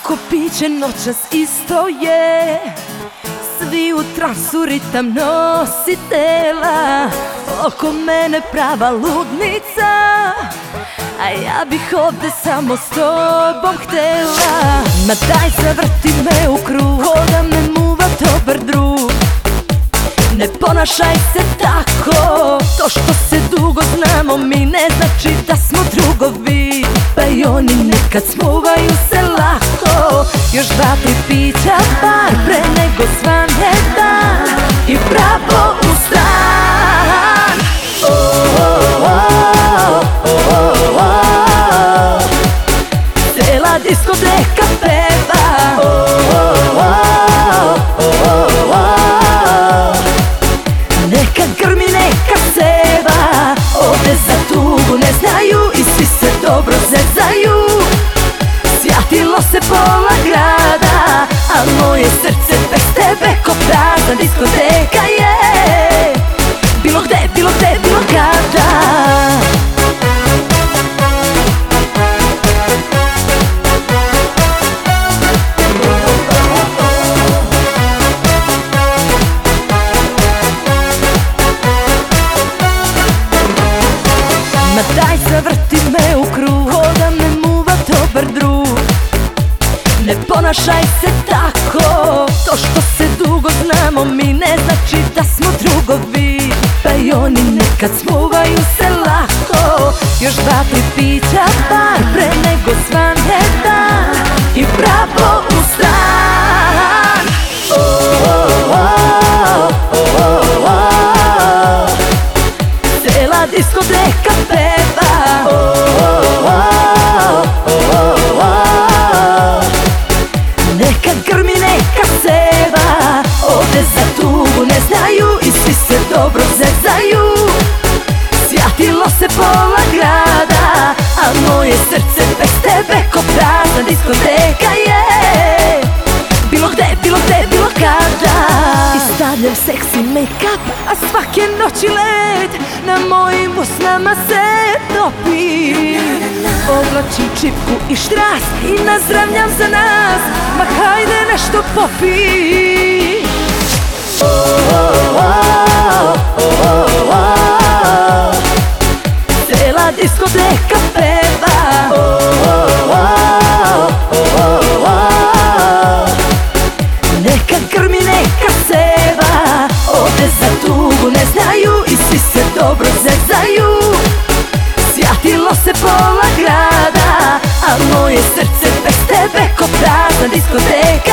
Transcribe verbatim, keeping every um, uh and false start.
Svako piće noćas isto je, svi u transu ritam nositela. Oko mene prava ludnica, a ja bih ovde samo s tobom htela. Ma daj zavrti me u krug, ko da me muva dobar drug. Ne ponašaj se tako, to što se dugo znamo mi ne znači da smo drugovi. Pa i oni nekad smuvaju se lako, još dva, tri pića bar pre nego svane dan i pravo u stan. Cela diskoteka peva, neka grmi, neka seva. Ovde za tugu ne znaju i svi se dobro zezaju. Sjatilo se pola grada, a moje srce bez tebe ko prazna diskoteka je. Bilo gde, bilo gde, bilo kada. Ma daj zavrti me u krug, ko da me muva dobar drug. Ne ponašaj se tako, to što se dugo znamo mi ne znači da smo drugovi. Pa i oni nekad smuvaju se lako, još dva, tri pića bar pre nego svane dan i pravo u stan. Cela diskoteka peva, neka grmi, neka seva. Ovde za tugu ne znaju i svi se dobro zezaju. Sjatilo se pola grada, a moje srce bez tebe ko prazna diskoteka je. Bilo gde, bilo gde, bilo kada. I stavljam seksi make-up, a svake noći led na mojim usnama se topi. Oblačim čipku i štras i nazdravljam za nas, ma hajde nešto popi. Cela diskoteka peva, neka grmi, neka seva. Ovde za tugu ne znaju i svi se dobro zezaju. Sjatilo se pola grada, a moje srce bez tebe ko prazna diskoteka